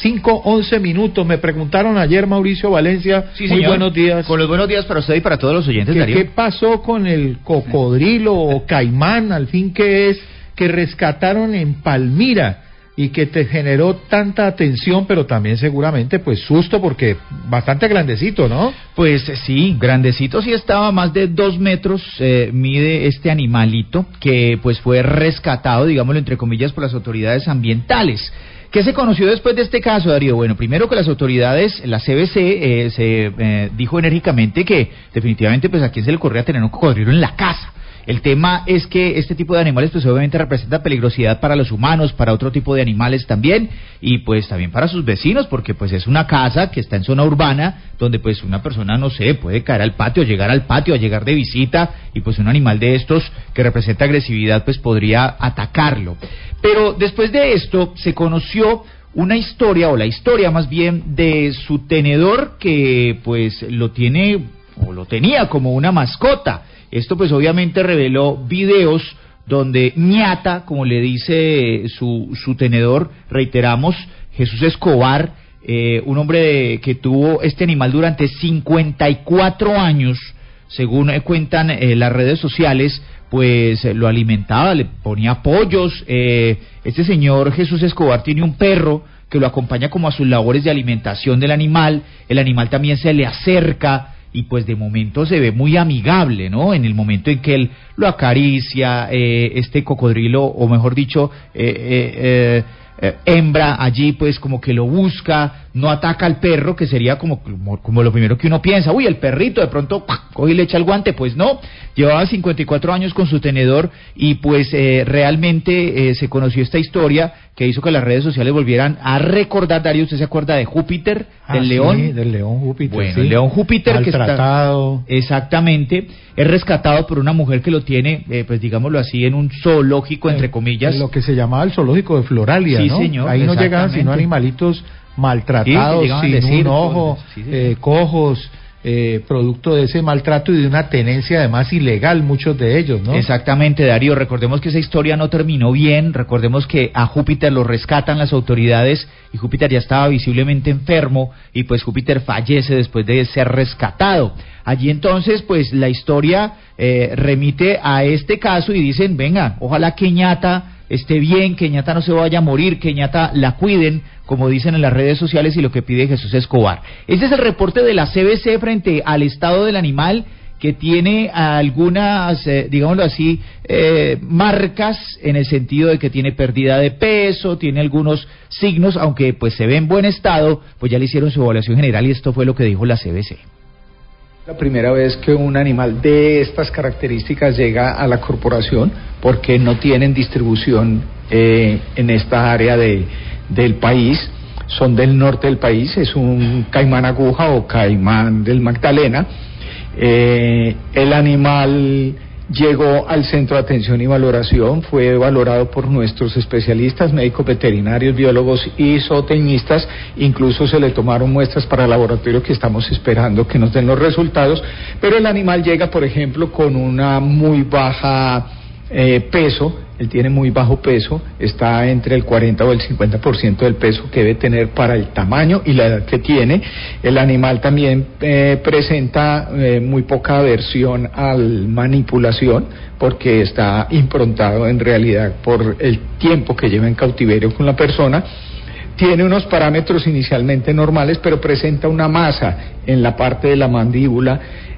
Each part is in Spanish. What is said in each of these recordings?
5:11. Me preguntaron ayer, Mauricio Valencia, sí, muy señor. Buenos días. Con los buenos días para usted y para todos los oyentes, Darío. ¿Qué pasó con el cocodrilo o caimán, al fin que es, que rescataron en Palmira y que te generó tanta atención, pero también seguramente pues susto, porque bastante grandecito, ¿no? Pues sí, grandecito, sí, estaba más de 2 metros, mide este animalito, que pues fue rescatado, digámoslo entre comillas, por las autoridades ambientales. ¿Qué se conoció después de este caso, Darío? Bueno, primero que las autoridades, la CBC, se dijo enérgicamente que definitivamente pues a quién se le ocurría tener un cocodrilo en la casa. El tema es que este tipo de animales pues obviamente representa peligrosidad para los humanos, para otro tipo de animales también, y pues también para sus vecinos, porque pues es una casa que está en zona urbana, donde pues una persona, no sé, puede caer al patio, llegar al patio, a llegar de visita, y pues un animal de estos que representa agresividad pues podría atacarlo. Pero después de esto se conoció una historia, o la historia más bien, de su tenedor, que pues lo tiene, o lo tenía como una mascota. Esto pues obviamente reveló videos donde ñata, como le dice su tenedor, reiteramos, Jesús Escobar, un hombre que tuvo este animal durante 54 años, según cuentan las redes sociales, pues lo alimentaba, le ponía pollos. Este señor Jesús Escobar tiene un perro que lo acompaña como a sus labores de alimentación del animal. El animal también se le acerca y pues de momento se ve muy amigable, ¿no? En el momento en que él lo acaricia, este cocodrilo, o mejor dicho, hembra allí pues como que lo busca, no ataca al perro, que sería como lo primero que uno piensa, uy, el perrito de pronto coge y le echa el guante. Pues no, llevaba 54 años con su tenedor, y pues realmente se conoció esta historia que hizo que las redes sociales volvieran a recordar. Darío, ¿usted se acuerda de Júpiter, del león? Sí, del león Júpiter. Bueno, sí. El león Júpiter, maltratado. que está, exactamente, es rescatado por una mujer que lo tiene, pues digámoslo así, en un zoológico, entre comillas. En lo que se llamaba el zoológico de Floralia, sí, ¿no? Señor, ahí no llegaban sino animalitos maltratados, sí, sin un ojo, cojos, producto de ese maltrato y de una tenencia además ilegal, muchos de ellos, ¿no? Exactamente, Darío. Recordemos que esa historia no terminó bien. Recordemos que a Júpiter lo rescatan las autoridades y Júpiter ya estaba visiblemente enfermo, y pues Júpiter fallece después de ser rescatado. Allí entonces pues la historia remite a este caso y dicen, venga, ojalá que ñata esté bien, que ñata no se vaya a morir, que ñata la cuiden, como dicen en las redes sociales, y lo que pide Jesús Escobar. Este es el reporte de la CBC frente al estado del animal, que tiene algunas, digámoslo así, marcas, en el sentido de que tiene pérdida de peso, tiene algunos signos, aunque pues se ve en buen estado. Pues ya le hicieron su evaluación general y esto fue lo que dijo la CBC. La primera vez que un animal de estas características llega a la corporación, porque no tienen distribución en esta área del país, son del norte del país, es un caimán aguja o caimán del Magdalena. El animal llegó al centro de atención y valoración, fue valorado por nuestros especialistas, médicos veterinarios, biólogos y zootecnistas. Incluso se le tomaron muestras para el laboratorio, que estamos esperando que nos den los resultados, pero el animal llega, por ejemplo, con una muy baja peso. Él tiene muy bajo peso, está entre el 40 o el 50% del peso que debe tener para el tamaño y la edad que tiene. El animal también presenta muy poca aversión a la manipulación, porque está improntado en realidad por el tiempo que lleva en cautiverio con la persona. Tiene unos parámetros inicialmente normales, pero presenta una masa en la parte de la mandíbula.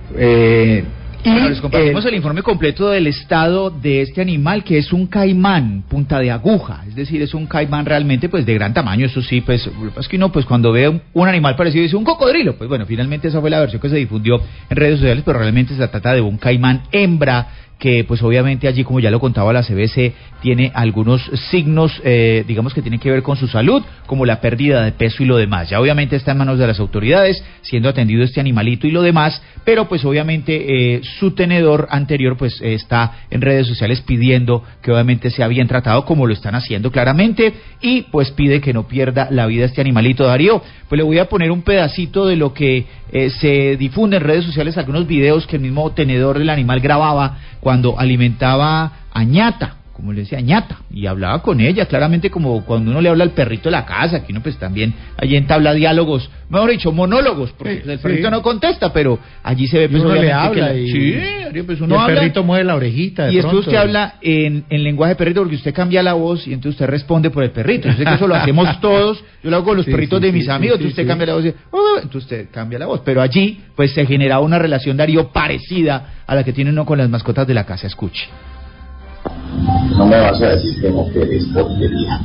Bueno, les compartimos el informe completo del estado de este animal, que es un caimán punta de aguja, es decir, es un caimán realmente pues de gran tamaño. Eso sí, pues es que uno pues cuando ve un animal parecido dice un cocodrilo. Pues bueno, finalmente esa fue la versión que se difundió en redes sociales, pero realmente se trata de un caimán hembra, que pues obviamente allí, como ya lo contaba la CBC, tiene algunos signos, digamos, que tienen que ver con su salud, como la pérdida de peso y lo demás. Ya obviamente está en manos de las autoridades, siendo atendido este animalito y lo demás, pero pues obviamente su tenedor anterior pues está en redes sociales pidiendo que obviamente sea bien tratado, como lo están haciendo claramente, y pues pide que no pierda la vida este animalito. Darío, pues le voy a poner un pedacito de lo que se difunde en redes sociales, algunos videos que el mismo tenedor del animal grababa cuando alimentaba a ñata. como le decía, ñata, y hablaba con ella, claramente como cuando uno le habla al perrito de la casa, que uno pues también allí entabla diálogos, mejor dicho, monólogos, porque el perrito no contesta, pero allí se ve pues uno le obviamente habla pues y uno el habla, perrito mueve la orejita y después usted habla en lenguaje perrito, porque usted cambia la voz y entonces usted responde por el perrito. Yo sé que eso lo hacemos todos, yo lo hago con los perritos de mis amigos, entonces usted cambia la voz y, entonces usted cambia la voz, pero allí pues se generaba una relación, Darío, parecida a la que tiene uno con las mascotas de la casa. Escuche. No me vas a decir que mujer es porquería.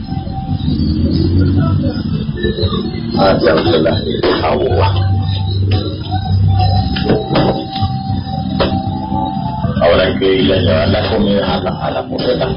Hacerle la deja boba. Ahora hay que ir a llevar la comida a la porreta.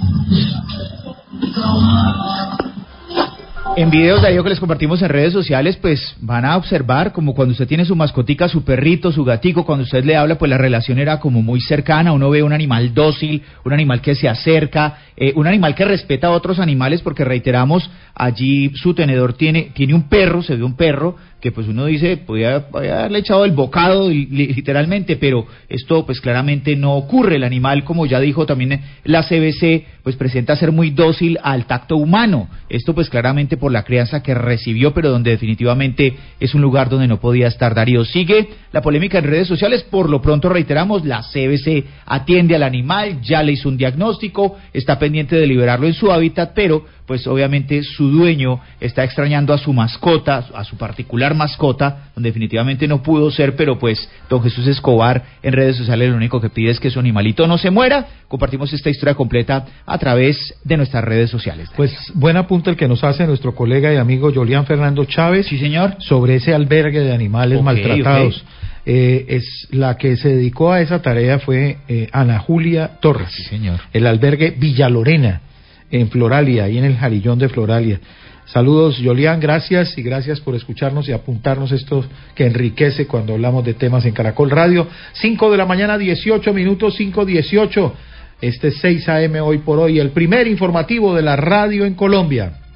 En videos, Darío, que les compartimos en redes sociales, pues van a observar como cuando usted tiene su mascotica, su perrito, su gatico, cuando usted le habla, pues la relación era como muy cercana, uno ve un animal dócil, un animal que se acerca, un animal que respeta a otros animales, porque reiteramos, allí su tenedor tiene un perro, se ve un perro, que pues uno dice, podía haberle echado el bocado literalmente, pero esto pues claramente no ocurre. El animal, como ya dijo también la CBC, pues presenta ser muy dócil al tacto humano. Esto pues claramente por la crianza que recibió, pero donde definitivamente es un lugar donde no podía estar. Darío, sigue la polémica en redes sociales, por lo pronto reiteramos, la CBC atiende al animal, ya le hizo un diagnóstico, está pendiente de liberarlo en su hábitat, pero pues obviamente su dueño está extrañando a su mascota, a su particular mascota, donde definitivamente no pudo ser, pero pues don Jesús Escobar en redes sociales lo único que pide es que su animalito no se muera. Compartimos esta historia completa a través de nuestras redes sociales. Pues buen apunte el que nos hace nuestro colega y amigo Yolian Fernando Chávez. Sí, señor. Sobre ese albergue de animales maltratados. Es la que se dedicó a esa tarea fue Ana Julia Torres. Sí, señor. El albergue Villa Lorena, en Floralia, ahí en el Jarillón de Floralia. Saludos, Yolian, gracias, y gracias por escucharnos y apuntarnos esto que enriquece cuando hablamos de temas en Caracol Radio. 5 de la mañana, 18 minutos, 5:18. Este es 6 AM Hoy por Hoy, el primer informativo de la radio en Colombia.